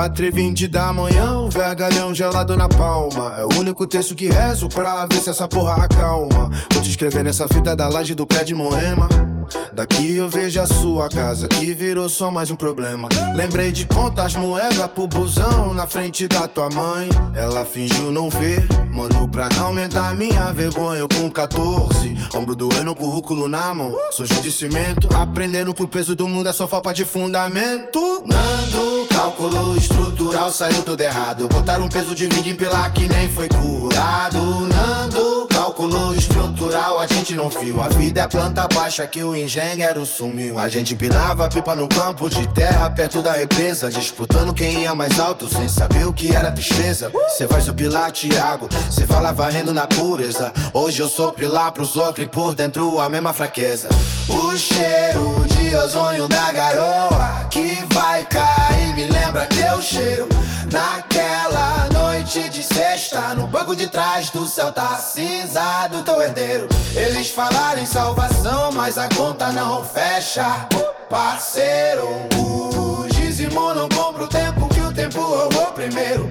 4h20 da manhã, o vergalhão gelado na palma. É o único texto que rezo pra ver se essa porra acalma. Vou te escrever nessa fita da laje do pé de Moema. Daqui eu vejo a sua casa, que virou só mais um problema. Lembrei de contar as moedas pro busão na frente da tua mãe. Ela fingiu não ver, mano, pra não aumentar minha vergonha. Eu com 14, ombro doendo, currículo na mão, sujo de cimento. Aprendendo que o peso do mundo é só falta de fundamento. Nando, cálculo estrutural, saiu tudo errado. Botaram um peso de vidro em pilar que nem foi curado. Nando, cálculo estrutural, a gente não fio. A vida é planta baixa que o engenheiro sumiu. A gente empinava pipa no campo de terra perto da represa, disputando quem ia mais alto sem saber o que era tristeza. Cê vai subir lá, Thiago, cê vai lá varrendo na pureza. Hoje eu sou pilar pros outros e por dentro a mesma fraqueza. O cheiro de ozônio da garoa que vai cair me lembra teu cheiro. Naquela noite de sexta, no banco de trás do céu tá cinza do teu herdeiro. Eles falaram em salvação, mas a conta não fecha, parceiro. O dízimo não compra o tempo, que o tempo roubou primeiro.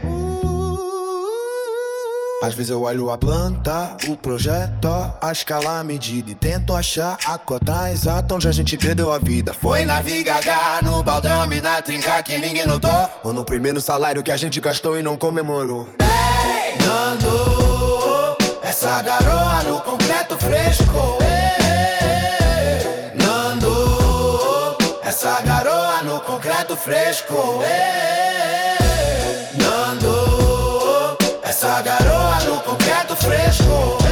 Às vezes eu olho a planta, o projeto, a escala, a medida e tento achar a cota exata onde a gente perdeu a vida. Foi na Vigaga, no Baldame, na trinca que ninguém notou, ou no primeiro salário que a gente gastou e não comemorou. Ei, Nando, essa garoa no concreto fresco. Ei, Nando, essa garoa no concreto fresco. Ei, Nando, essa garoa no concreto fresco.